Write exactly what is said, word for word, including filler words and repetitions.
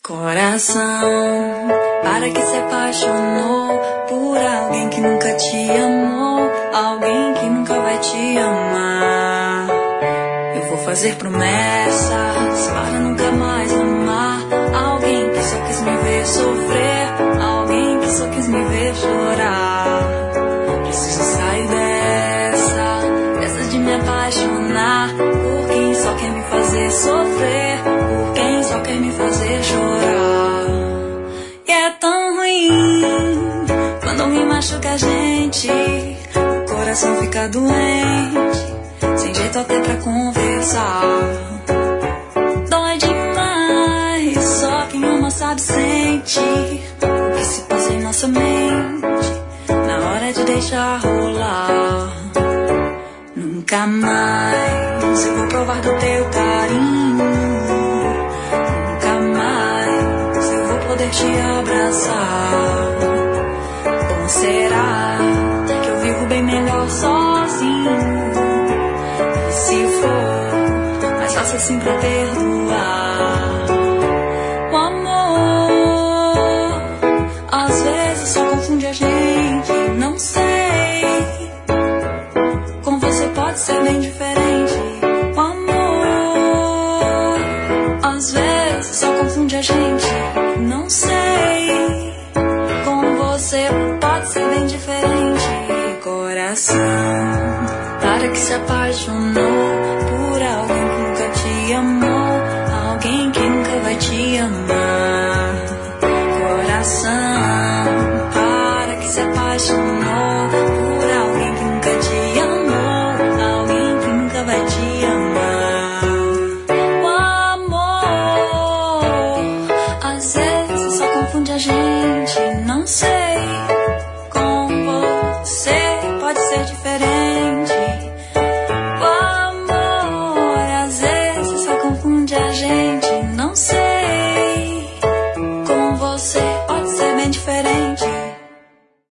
Coração, para que se apaixonou por alguém que nunca te amou, alguém que nunca vai te amar. Eu vou fazer promessas para nunca mais amar alguém que só quis me ver sofrer, alguém que só quis me ver chorar. Preciso sair dessa, dessa de me apaixonar por quem só quer me fazer sofrer, por quem só quer me fazer chorar. E é tão ruim quando alguém machuca a gente, o coração fica doente, sem jeito até pra conversar. Dói demais, só quem ama sabe, sente o que se passa em nossa mente na hora de deixar rolar. Nunca mais eu vou provar do teu carinho, nunca mais eu vou poder te abraçar. Como será que eu vivo bem melhor sozinho? E se for mais fácil assim pra perdoar? O amor às vezes só confunde a gente, não sei. Com você pode ser bem diferente. O amor às vezes só confunde a gente, não sei. Com você pode ser bem diferente. Coração, para que se apaixonou por alguém que nunca te amou, alguém que nunca vai te amar. Coração, para que se apaixonou por alguém que nunca te amou, alguém que nunca vai te amar. O amor às vezes só confunde a gente,